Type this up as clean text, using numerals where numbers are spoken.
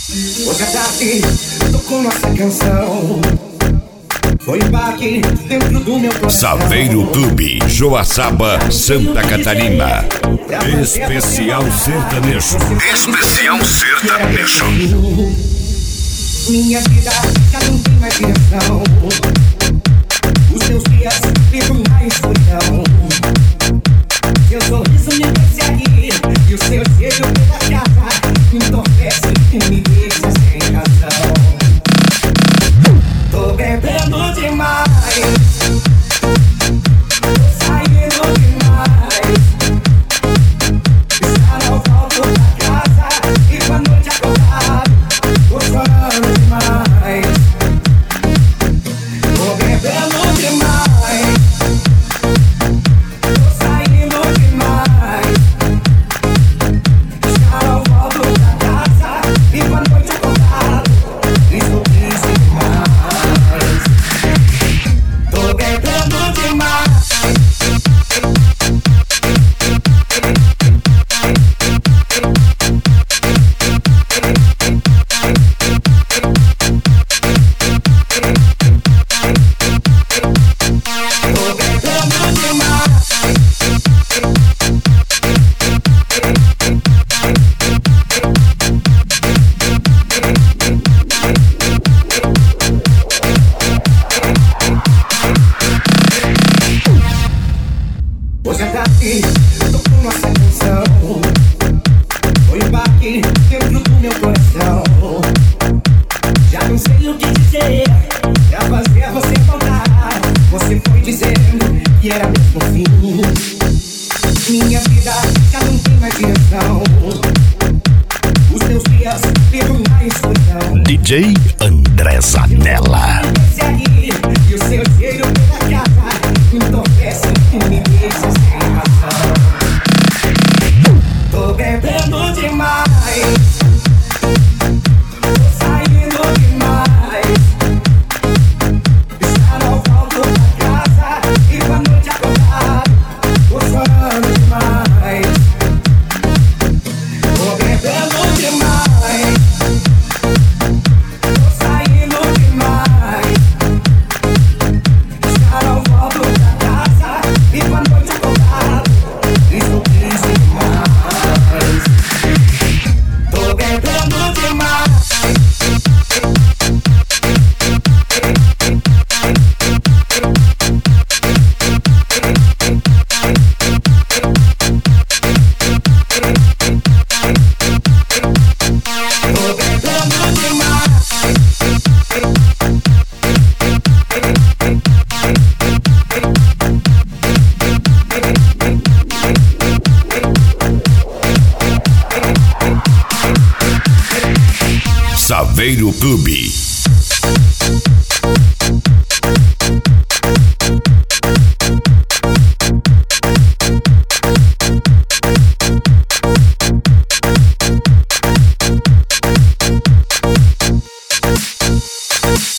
Hoje à tarde tocou nossa canção. Foi um baque dentro do meu coração. Saveiro Clube, Joaçaba, Santa Catarina. Especial sertanejo. Especial sertanejo. Minha vida já não tem mais direção. Os meus dias vivem na escuridão. Seu sorriso me persegue e o seu cheiro pela casa me entorpece e me deixa sem razão. Tô bebendo demais, tô saindo demais. Já não volto pra casa e com a noite acordar tô chorando demais. Tô bebendo demais, tô saindo demais. Já não volto pra casa e com a noite acordar estou triste demais. Tô bebendo demais. Hoje à tarde tocou nossa canção. Foi um baque dentro do meu coração. Já não sei o que dizer pra fazer você voltar. Você foi dizendo que era mesmo o fim. Minha vida já não tem mais direção. Os meus dias vivem na escuridão. DJ André Zanella. E o seu cheiro pela casa me entorpece e me deixa sem razão. Tô bebendo demais, tô saindo demais. Já não volto pra casa e com a noite acordar tô chorando demais. Tô bebendo demais, tô saindo demais. Já não volto pra casa e com a noite acordar estou triste demais. Tô bebendo demais. Tô bebendo demais. Saveiro Clube.